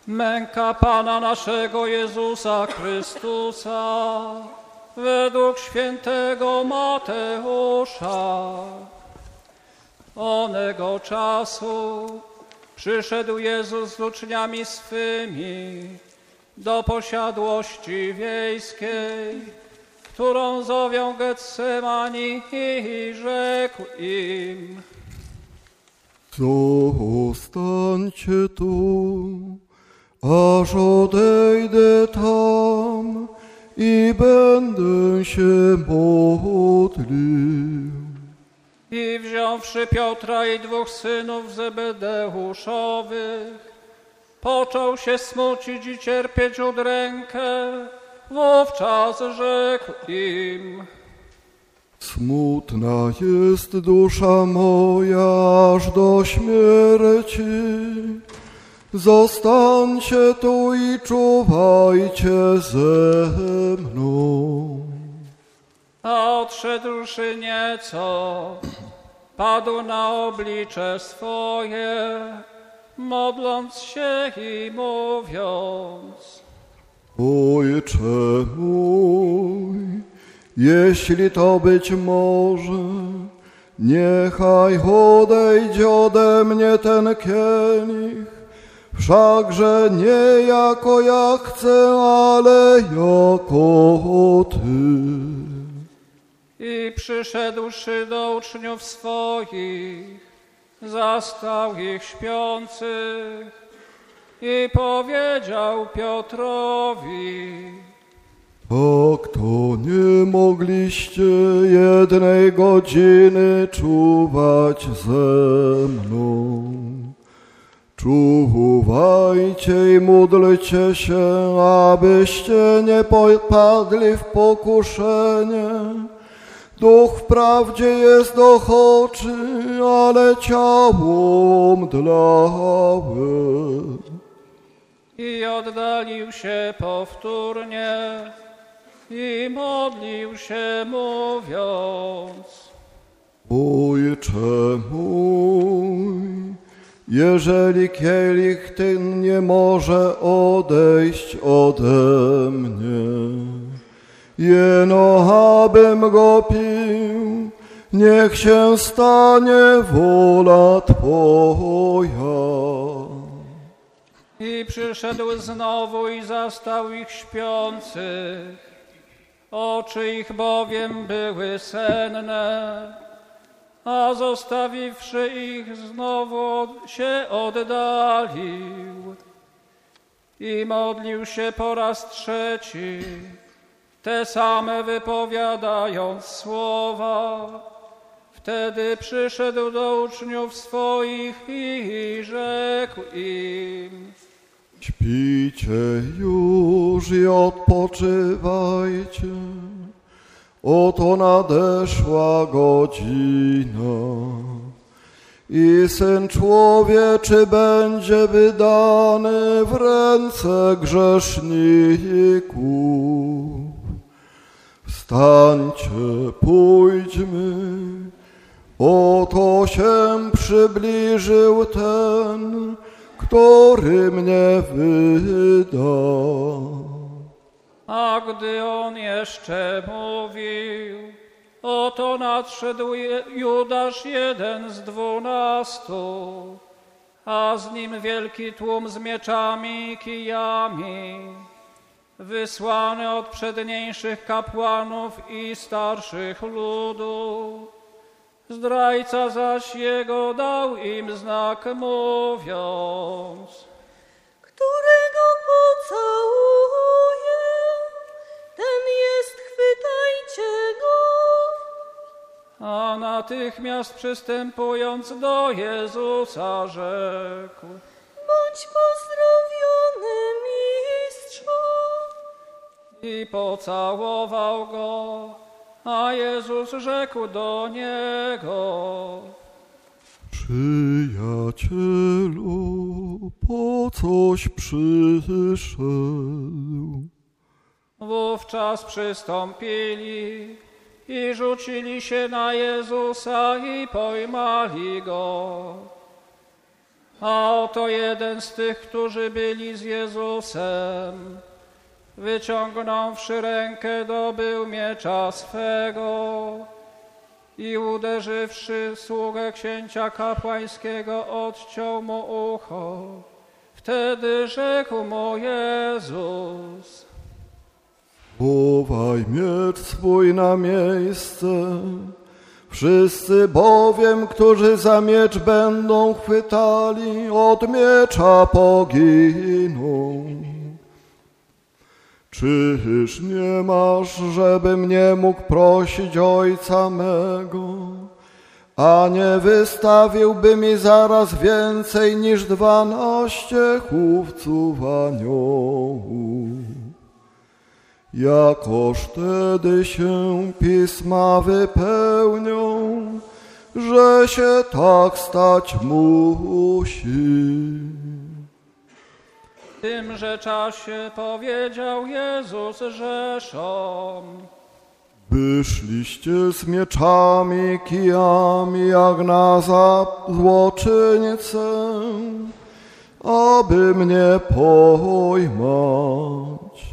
Męka Pana naszego Jezusa Chrystusa, według świętego Mateusza. Onego czasu przyszedł Jezus z uczniami swymi do posiadłości wiejskiej, którą zowią Getsemani, i rzekł im: Zostańcie tu, aż odejdę tam i będę się modlił. I wziąwszy Piotra i dwóch synów Zebedeuszowych, począł się smucić i cierpieć udrękę. Wówczas rzekł im: Smutna jest dusza moja aż do śmierci. Zostańcie tu i czuwajcie ze mną. A odszedłszy nieco, padł na oblicze swoje, modląc się i mówiąc: Ojcze mój, jeśli to być może, niechaj odejdzie ode mnie ten kielich, wszakże nie jako ja chcę, ale jako Ty. I przyszedłszy do uczniów swoich, zastał ich śpiących i powiedział Piotrowi: Tak to nie mogliście jednej godziny czuwać ze mną. Czuwajcie i módlcie się, abyście nie popadli w pokuszenie. Duch wprawdzie jest ochoczy, ale ciało mdlałe. I oddalił się powtórnie i modlił się, mówiąc: Ojcze mój, jeżeli kielich ten nie może odejść ode mnie, jeno abym go pił, niech się stanie wola Twoja. I przyszedł znowu i zastał ich śpiących. Oczy ich bowiem były senne, a zostawiwszy ich znowu się oddalił. I modlił się po raz trzeci, te same wypowiadając słowa. Wtedy przyszedł do uczniów swoich i rzekł im: Śpijcie już i odpoczywajcie. Oto nadeszła godzina i Syn Człowieczy będzie wydany w ręce grzeszników. Wstańcie, pójdźmy. Oto się przybliżył ten, który mnie wyda. A gdy on jeszcze mówił, oto nadszedł Judasz, jeden z 12, a z nim wielki tłum z mieczami i kijami, wysłany od przedniejszych kapłanów i starszych ludu. Zdrajca zaś jego dał im znak, mówiąc: Którego pocałuję, ten jest, chwytajcie go. A natychmiast przystępując do Jezusa rzekł: Bądź pozdrowiony, mistrzu. I pocałował go. A Jezus rzekł do niego: Przyjacielu, po coś przyszedł? Wówczas przystąpili i rzucili się na Jezusa i pojmali go. A oto jeden z tych, którzy byli z Jezusem, wyciągnąwszy rękę, dobył miecza swego i uderzywszy sługę księcia kapłańskiego, odciął mu ucho. Wtedy rzekł mu Jezus: chowaj miecz swój na miejsce. Wszyscy bowiem, którzy za miecz będą chwytali, od miecza poginą. Czyż nie masz, żebym nie mógł prosić Ojca mego, a nie wystawiłby mi zaraz więcej niż 12 chłówców aniołów? Jakoż wtedy się pisma wypełnią, że się tak stać musi. W tymże czasie powiedział Jezus Rzeszom: Wyszliście z mieczami, kijami, jak na złoczyńcę, aby mnie pojmać.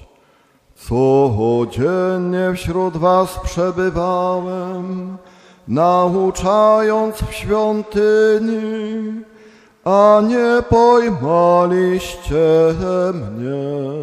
Codziennie wśród was przebywałem, nauczając w świątyni, a nie pojmaliście mnie.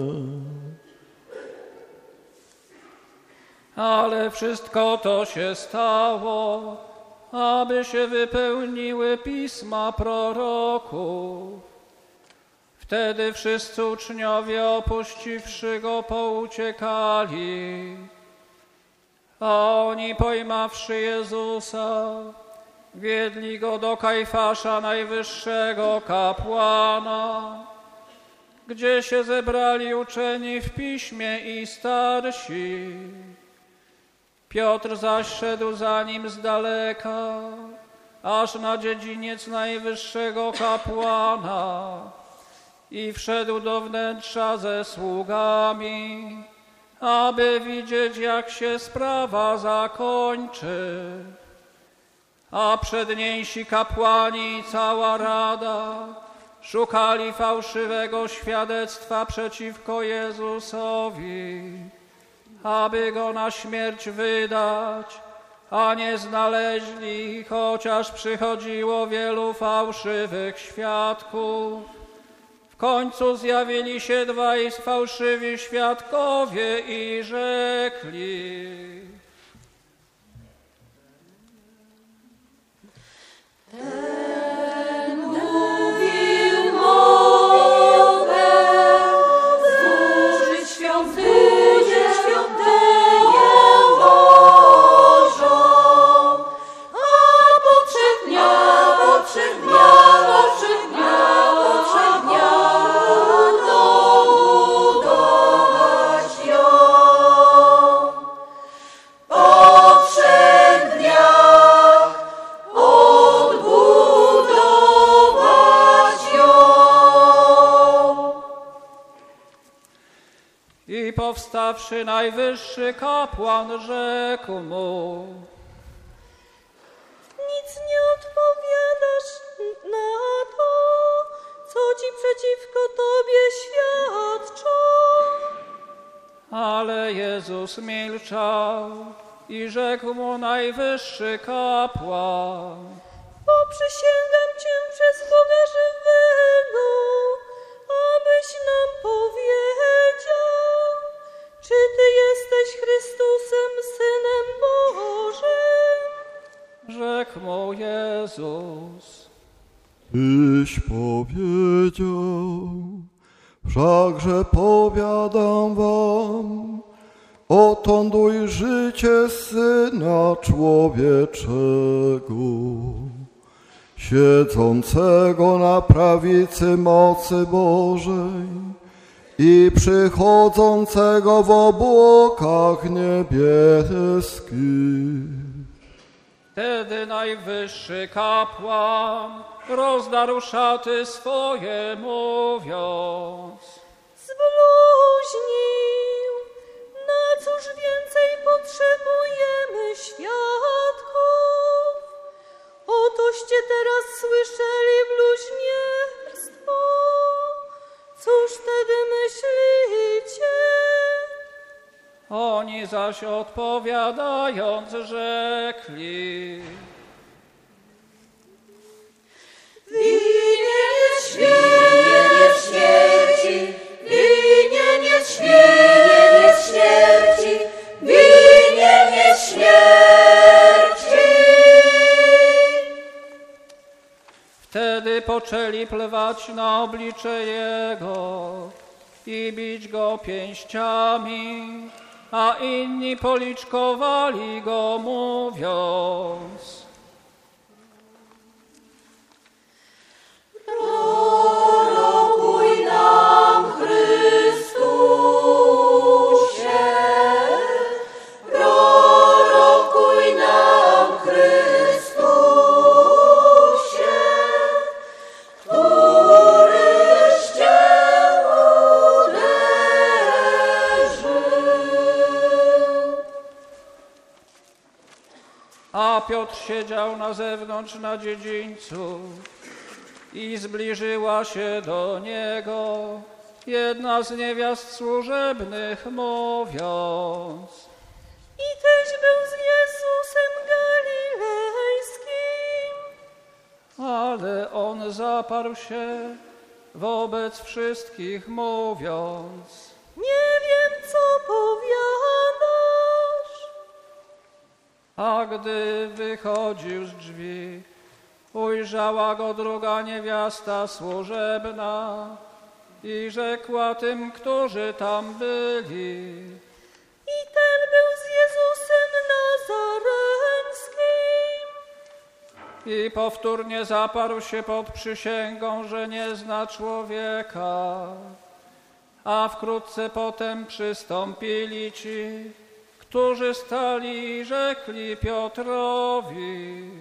Ale wszystko to się stało, aby się wypełniły pisma proroków. Wtedy wszyscy uczniowie, opuściwszy go, pouciekali, a oni, pojmawszy Jezusa, wiedli go do Kajfasza, najwyższego kapłana, gdzie się zebrali uczeni w piśmie i starsi. Piotr zaś szedł za nim z daleka, aż na dziedziniec najwyższego kapłana i wszedł do wnętrza ze sługami, aby widzieć, jak się sprawa zakończy. A przedniejsi kapłani i cała rada szukali fałszywego świadectwa przeciwko Jezusowi, aby go na śmierć wydać, a nie znaleźli, chociaż przychodziło wielu fałszywych świadków. W końcu zjawili się 2 fałszywi świadkowie i rzekli: Ten mówił mowę, zburzyć świątynię Bożą, a po 3 dniach odbudować ją. Po 3 dniach odbudować ją. I powstawszy najwyższy kapłan, rzekł mu: Nic nie odpowiadasz na to, co ci przeciwko tobie świadczą. Ale Jezus milczał i rzekł mu najwyższy kapłan: Poprzysięgam cię przez Boga żywego, abyś nam powiedział, czy ty jesteś Chrystusem, Synem Bożym. Rzekł mu Jezus: Tyś powiedział, wszakże powiadam wam, otąd ujrzycie Syna Człowieczego, siedzącego na prawicy mocy Bożej i przychodzącego w obłokach niebieskich. Wtedy najwyższy kapłan rozdarł szaty swoje, mówiąc: Zbluźnił, na cóż więcej potrzebujemy świadków? Otoście teraz słyszeli bluźnierstwo. Cóż wtedy myślicie? Oni zaś odpowiadając rzekli: Winien jest śmierci, winien jest śmierci, winien jest śmierci. Wtedy poczęli plwać na oblicze Jego i bić Go pięściami, a inni policzkowali Go, mówiąc: Prorokuj nam, Chrystusie, prorokuj nam, Chrystusie, któryś Cię uderzył. A Piotr siedział na zewnątrz na dziedzińcu i zbliżyła się do niego jedna z niewiast służebnych, mówiąc: I tyś był z Jezusem Galilejskim. Ale on zaparł się wobec wszystkich, mówiąc: Nie wiem, co powiadasz. A gdy wychodził z drzwi, ujrzała go druga niewiasta służebna i rzekła tym, którzy tam byli: I ten był z Jezusem Nazareńskim. I powtórnie zaparł się pod przysięgą, że nie zna człowieka. A wkrótce potem przystąpili ci, którzy stali i rzekli Piotrowi: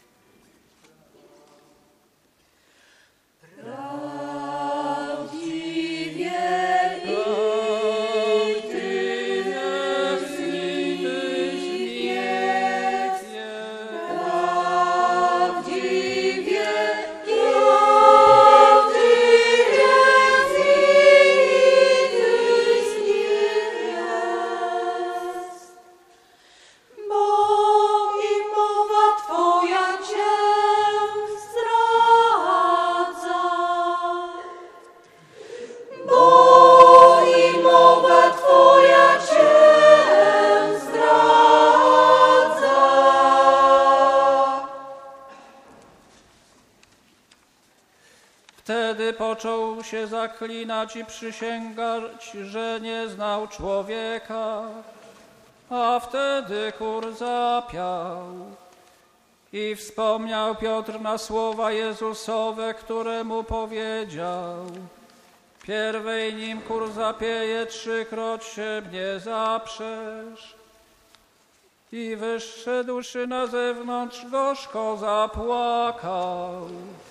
Wtedy począł się zaklinać i przysięgać, że nie znał człowieka. A wtedy kur zapiał. I wspomniał Piotr na słowa Jezusowe, które mu powiedział: pierwej nim kur zapieje, 3-kroć się mnie zaprzesz. I wyszedłszy na zewnątrz, gorzko zapłakał.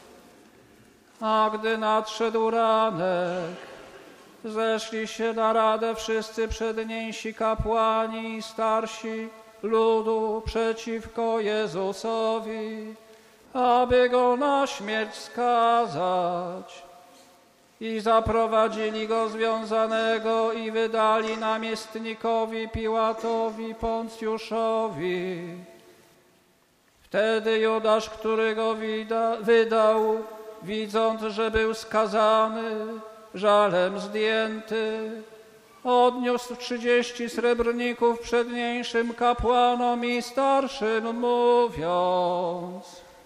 A gdy nadszedł ranek, zeszli się na radę wszyscy przedniejsi kapłani i starsi ludu przeciwko Jezusowi, aby go na śmierć skazać. I zaprowadzili go związanego i wydali namiestnikowi Piłatowi Poncjuszowi. Wtedy Judasz, który go wydał, widząc, że był skazany, żalem zdjęty, odniósł 30 srebrników przedniejszym kapłanom i starszym, mówiąc: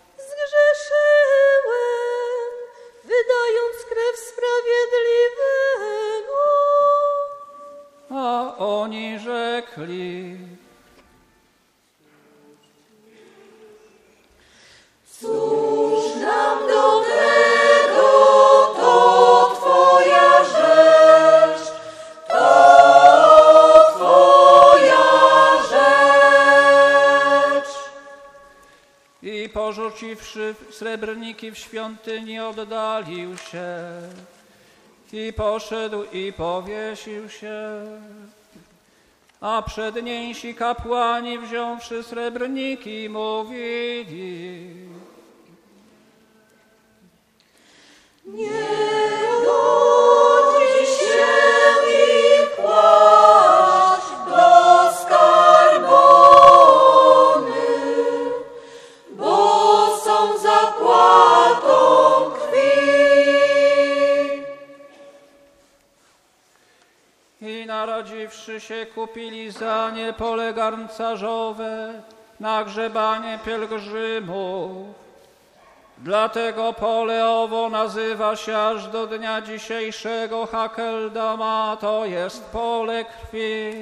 Zgrzeszyłem, wydając krew sprawiedliwego. A oni rzekli: Cóż nam do tego, to Twoja rzecz, to Twoja rzecz. I porzuciwszy srebrniki w świątyni, oddalił się i poszedł i powiesił się. A przedniejsi kapłani, wziąwszy srebrniki, mówili: Nie godzi się ich kłaść do skarbony, bo są zapłatą krwi. I narodziwszy się, kupili za nie pole garncarzowe na grzebanie pielgrzymów. Dlatego pole owo nazywa się aż do dnia dzisiejszego Hakeldama, to jest pole krwi.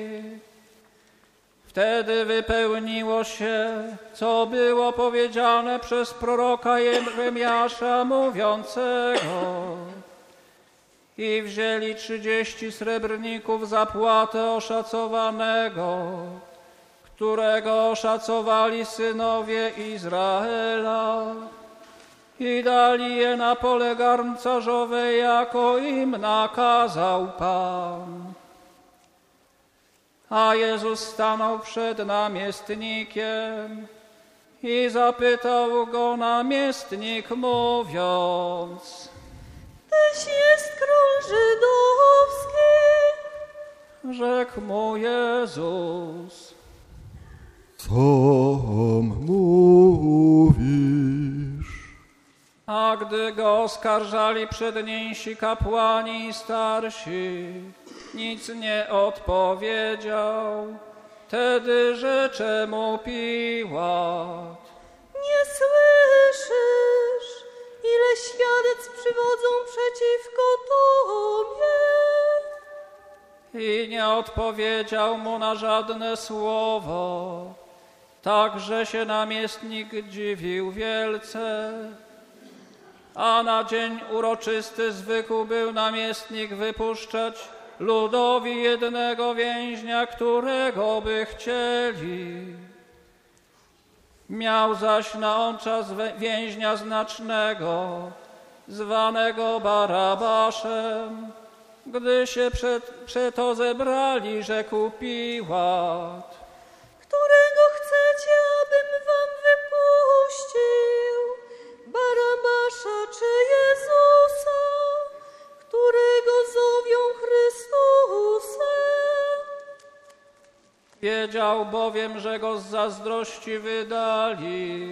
Wtedy wypełniło się, co było powiedziane przez proroka Jeremiasza mówiącego: i wzięli 30 srebrników zapłatę oszacowanego, którego oszacowali synowie Izraela, i dali je na pole garncarzowe, jako im nakazał Pan. A Jezus stanął przed namiestnikiem i zapytał go namiestnik, mówiąc: Tyś jest król żydowski? Rzekł mu Jezus: Co mówisz? A gdy go oskarżali przedniejsi kapłani i starsi, nic nie odpowiedział. Wtedy rzecze mu Piłat: Nie słyszysz, ile świadectw przywodzą przeciwko Tobie? I nie odpowiedział mu na żadne słowo. Także się namiestnik dziwił wielce. A na dzień uroczysty zwykł był namiestnik wypuszczać ludowi jednego więźnia, którego by chcieli. Miał zaś na on czas więźnia znacznego, zwanego Barabaszem. Gdy się przeto zebrali, rzekł Piłat: Którego chcecie, abym wam wypuścił? Barabasza czy Jezusa, którego zowią Chrystusem? Wiedział bowiem, że go z zazdrości wydali.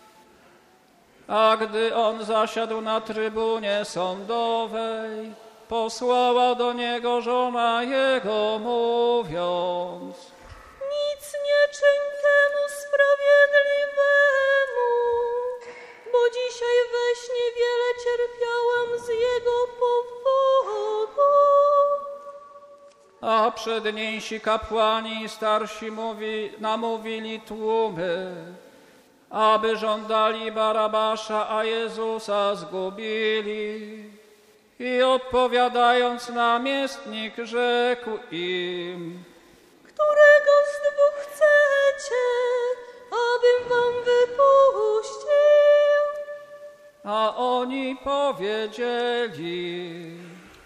A gdy on zasiadł na trybunie sądowej, posłała do niego żona jego, mówiąc: Nic nie czyń temu sprawiedliwemu, bo dzisiaj we śnie wiele cierpiałam z jego powodu. A przedniejsi kapłani i starsi namówili tłumy, aby żądali Barabasza, a Jezusa zgubili. I odpowiadając namiestnik rzekł im: Którego z dwóch chcecie, abym wam wypuścił? A oni powiedzieli: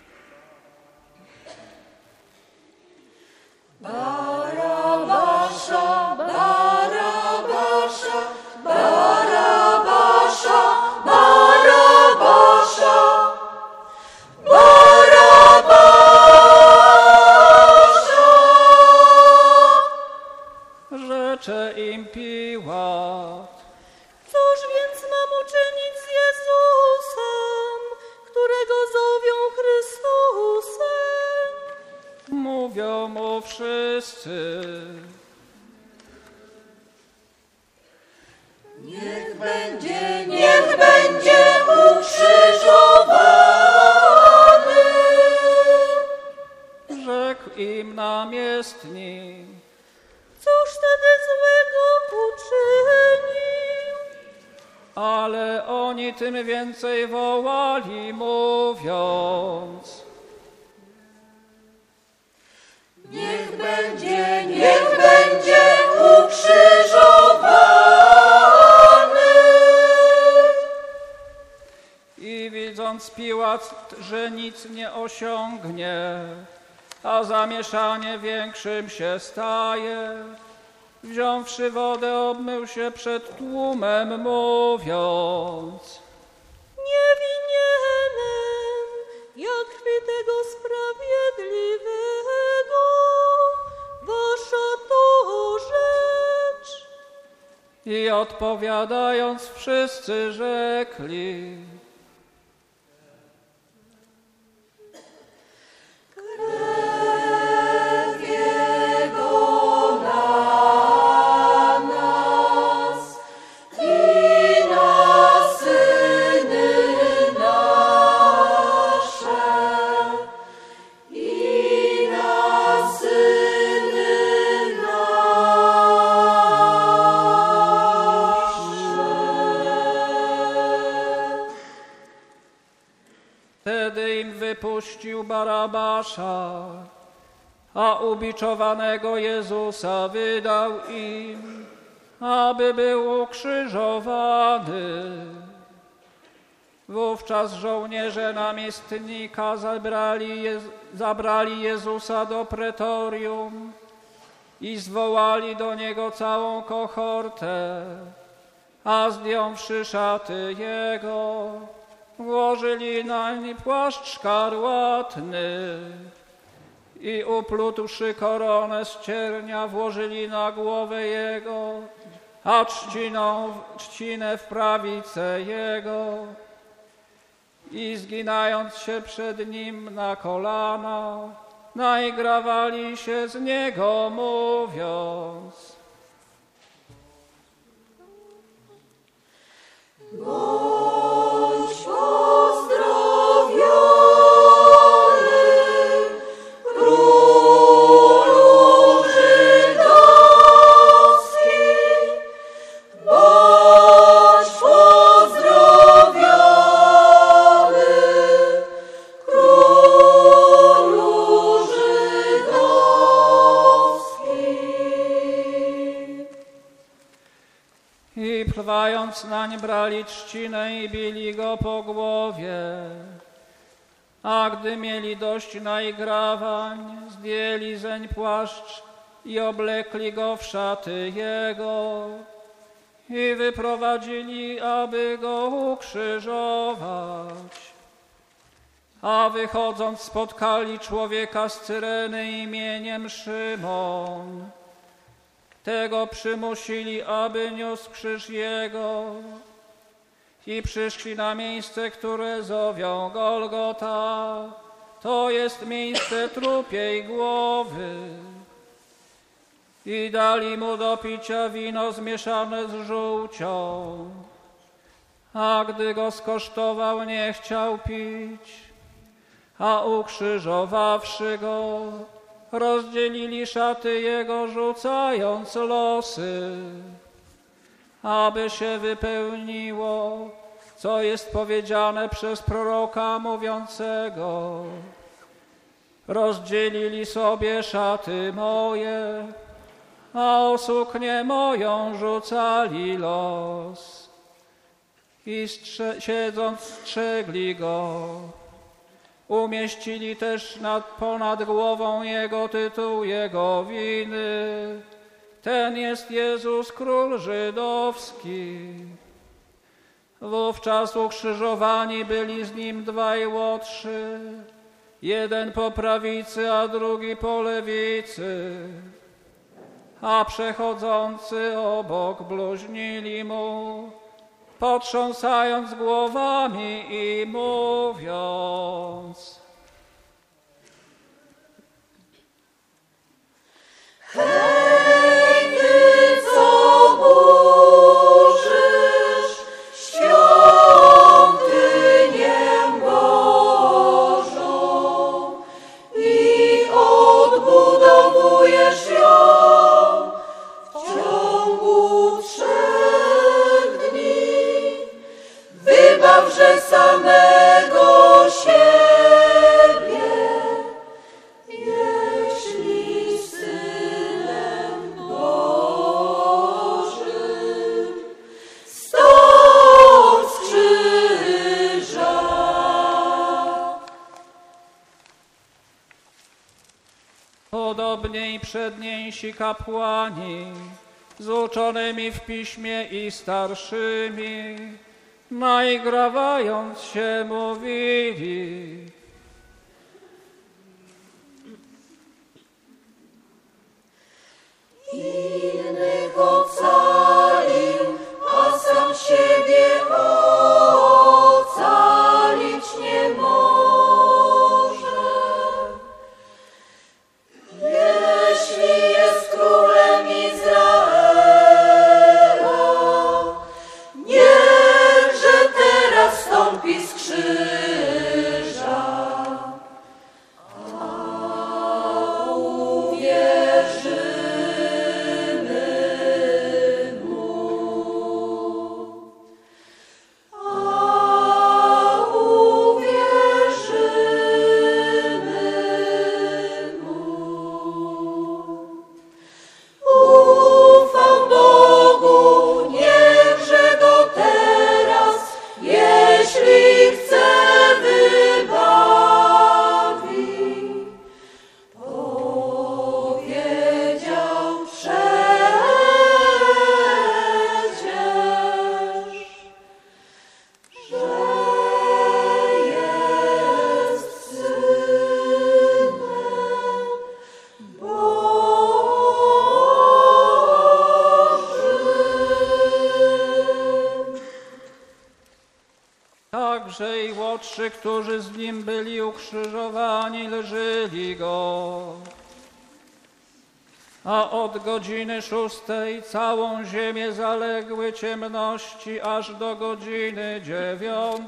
Barabasza, Barabasza, Barabasza, Barabasza, Barabasza. Rzecze im Piłat: Cóż więc mam uczynić z Jezusem, którego zowią Chrystusem? Mówią mu wszyscy: Niech będzie ukrzyżowany. Rzekł im namiestnik: Cóż wtedy złego uczynił? ale oni tym więcej wołali, mówiąc: Niech będzie ukrzyżowany. I widząc Piłat, że nic nie osiągnie, a zamieszanie większym się staje, wziąwszy wodę, obmył się przed tłumem, mówiąc: Nie winiemy odpowiadając wszyscy rzekli: Wtedy im wypuścił Barabasza, a ubiczowanego Jezusa wydał im, aby był ukrzyżowany. Wówczas żołnierze namiestnika zabrali Jezusa do pretorium i zwołali do niego całą kohortę, a zdjąwszy szaty jego, włożyli nań płaszcz szkarłatny i uplótłszy koronę z ciernia, włożyli na głowę jego, a trzcinę w prawicę jego. I zginając się przed nim na kolana, naigrawali się z niego, mówiąc: Bądź pozdrowiony, Królu Żydowski. Bądź pozdrowiony, Królu Żydowski. I plwając nań brali trzcinę i bili go po głowie. A gdy mieli dość naigrawań, zdjęli zeń płaszcz i oblekli go w szaty jego i wyprowadzili, aby go ukrzyżować. A wychodząc spotkali człowieka z Cyreny imieniem Szymon. Tego przymusili, aby niósł krzyż jego i przyszli na miejsce, które zowią Golgota. To jest miejsce trupiej głowy. I dali mu do picia wino zmieszane z żółcią. A gdy go skosztował, nie chciał pić, a ukrzyżowawszy go, rozdzielili szaty jego, rzucając losy, aby się wypełniło, co jest powiedziane przez proroka mówiącego: rozdzielili sobie szaty moje, a o suknię moją rzucali los. I siedząc strzegli go. Umieścili też ponad głową jego tytuł jego winy: ten jest Jezus, Król Żydowski. Wówczas ukrzyżowani byli z nim dwaj łotrzy, jeden po prawicy, a drugi po lewicy. A przechodzący obok bluźnili mu, potrząsając głowami i mówiąc: Hej, ty, co burzysz świątynię Bożą i odbudowujesz ją w ciągu 3 dni. Wybawże samego siebie, jeśli Synem Bożym, stąd z krzyża. Podobnie i przedniejsi kapłani, z uczonymi w piśmie i starszymi, naigrawając się, mówili: Innych ocalił, najmłodszy, którzy z nim byli ukrzyżowani, leżeli go. A od godziny 6 całą ziemię zaległy ciemności aż do godziny 9.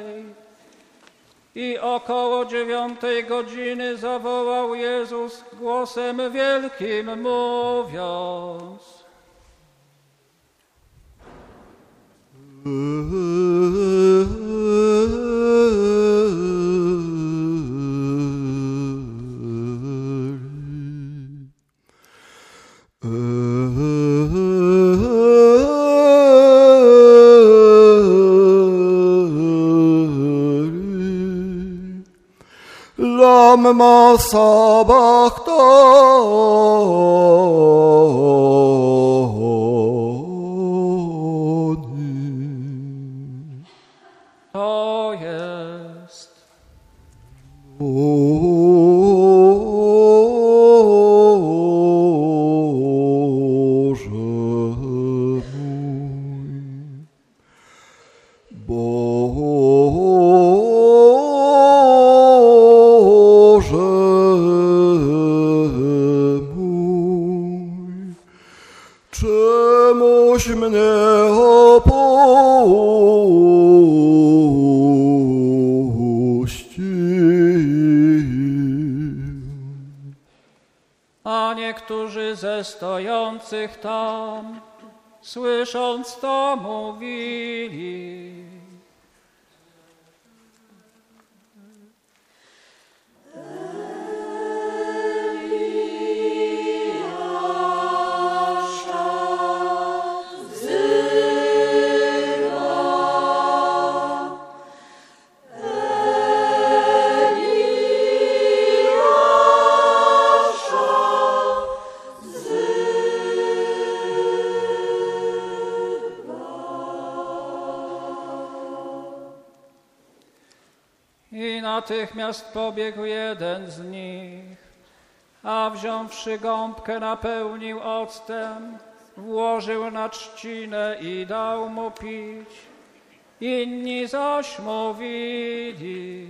I około 9 godziny zawołał Jezus głosem wielkim, mówiąc: Lamma sabachthani. To jest Boże mój, Boże mój, czemuś mnie opuścił. A niektórzy ze stojących tam, słysząc to, mówili: I natychmiast pobiegł jeden z nich, a wziąwszy gąbkę, napełnił octem, włożył na trzcinę i dał mu pić. Inni zaś mówili: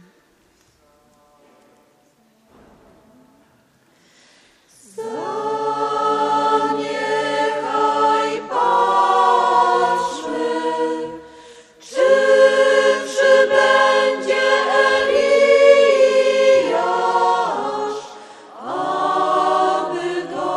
Niechaj patrzy, czy przybędzie Eliasz, aby go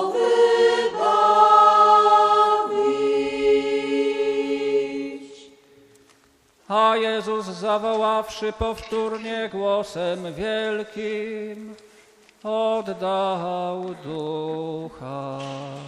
wybawić. A Jezus, zawoławszy powtórnie głosem wielkim, oddał ducha.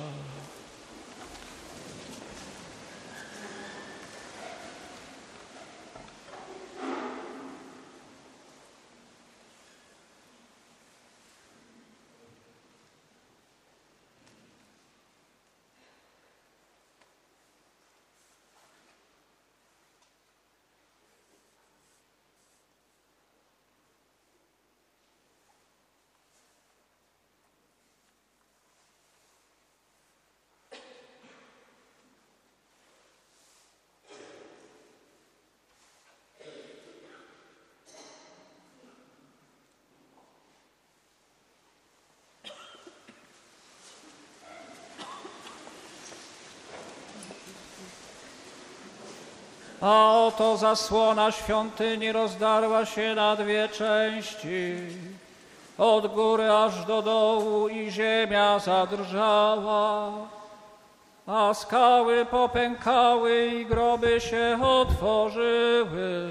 A oto zasłona świątyni rozdarła się na dwie części, od góry aż do dołu, i ziemia zadrżała, a skały popękały i groby się otworzyły.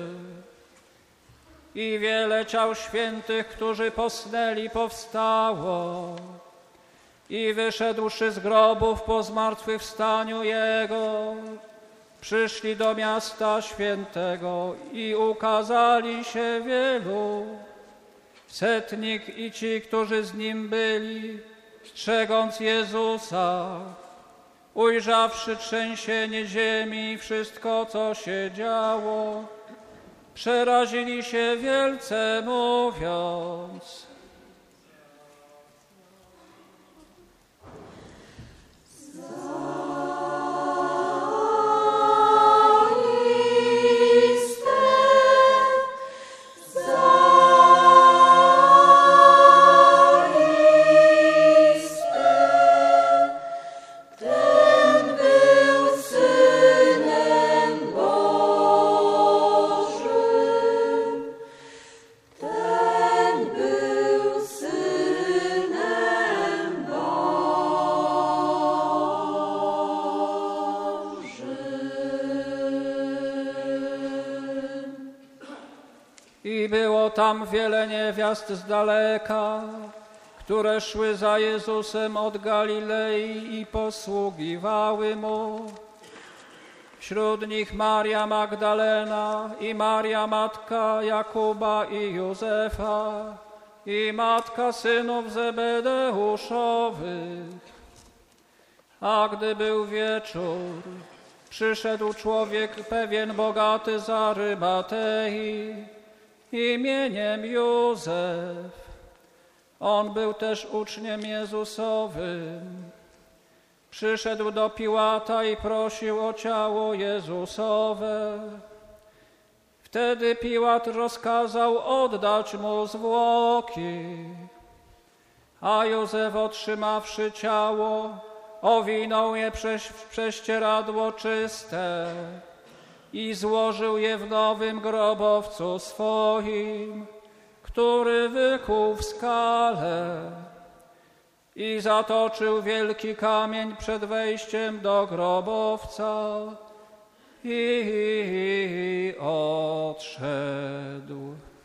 I wiele ciał świętych, którzy posnęli, powstało. I wyszedłszy z grobów po zmartwychwstaniu Jego, przyszli do miasta świętego i ukazali się wielu. Setnik i ci, którzy z nim byli, strzegąc Jezusa, ujrzawszy trzęsienie ziemi i wszystko, co się działo, przerazili się wielce, mówiąc: tam wiele niewiast z daleka, które szły za Jezusem od Galilei i posługiwały Mu. Wśród nich Maria Magdalena i Maria matka Jakuba i Józefa i matka synów Zebedeuszowych. A gdy był wieczór, przyszedł człowiek pewien bogaty z Arymatei imieniem Józef. On był też uczniem Jezusowym. Przyszedł do Piłata i prosił o ciało Jezusowe. Wtedy Piłat rozkazał oddać mu zwłoki. A Józef, otrzymawszy ciało, owinął je w prześcieradło czyste i złożył je w nowym grobowcu swoim, który wykuł w skale, i zatoczył wielki kamień przed wejściem do grobowca i odszedł.